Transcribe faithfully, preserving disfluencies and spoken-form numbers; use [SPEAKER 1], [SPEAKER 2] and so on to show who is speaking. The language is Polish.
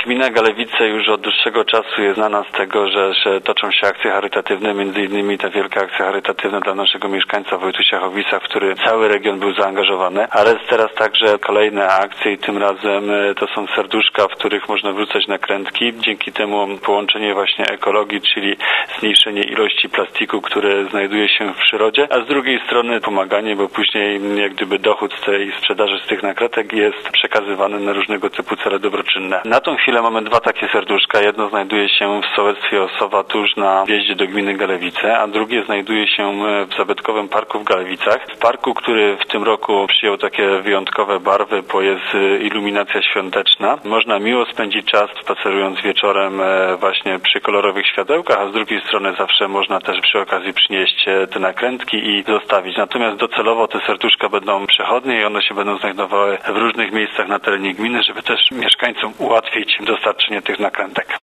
[SPEAKER 1] Gmina Galewice już od dłuższego czasu jest znana z tego, że, że toczą się akcje charytatywne, między innymi ta wielka akcja charytatywna dla naszego mieszkańca Wojtusia Chowica, w który cały region był zaangażowany, ale jest teraz także kolejne akcje i tym razem to są serduszka, w których można wrzucać nakrętki. Dzięki temu połączenie właśnie ekologii, czyli zmniejszenie ilości plastiku, które znajduje się w przyrodzie, a z drugiej strony pomaganie, bo później jak gdyby dochód z tej sprzedaży z tych nakrętek jest przekazywany na różnego typu cele dobroczynne. Na tą chwilę mamy dwa takie serduszka. Jedno znajduje się w sołectwie Osowa tuż na wjeździe do gminy Galewice, a drugie znajduje się w zabytkowym parku w Galewicach. W parku, który w tym roku przyjął takie wyjątkowe barwy, bo jest iluminacja świąteczna. Można miło spędzić czas spacerując wieczorem właśnie przy kolorowych światełkach, a z drugiej strony zawsze można też przy okazji przynieść te nakrętki i zostawić. Natomiast docelowo te serduszka będą przechodnie i one się będą znajdowały w różnych miejscach na terenie gminy, żeby też mieszkańcom ułatwić dostarczenie tych nakrętek.